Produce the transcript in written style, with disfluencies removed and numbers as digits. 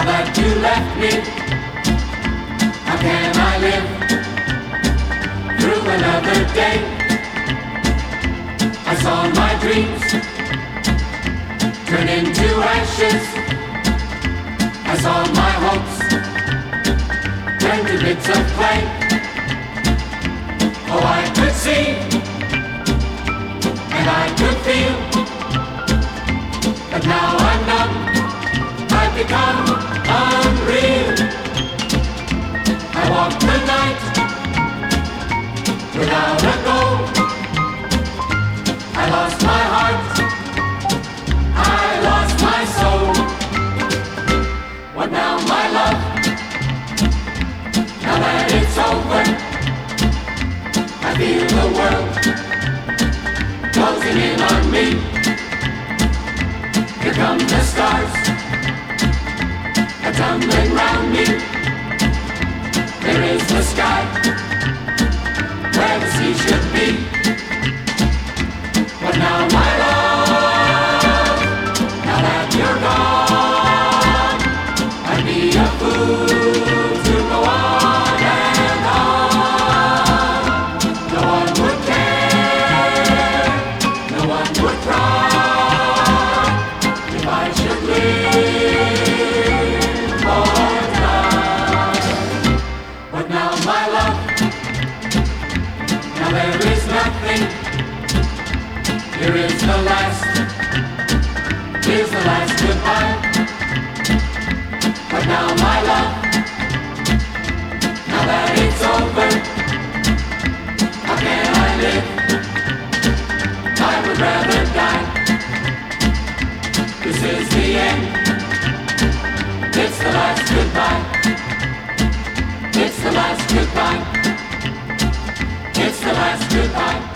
Now that you left me, how can I live through another day? I saw my dreams turn into ashes. I saw my hopes turn to bits of clay. Oh, I could see and I could feel, but now I'm numb. I've become unreal. I walk the night without a goal. I lost my heart, I lost my soul. What now, my love? Now that it's over, I feel the world closing in on me. Here come the stars, are tumbling round me. There is the sky, where the sea should be. But now, my love, now that you're gone, I'd be a fool to go on and on. No one would care, no one would cry, if I should live or die. But now, my love, now there is nothing. Here is the last, here's the last goodbye. But now, my love, now that it's over, how can I live? I would rather die. This is the end, it's the last goodbye. It's the last goodbye. It's the last goodbye.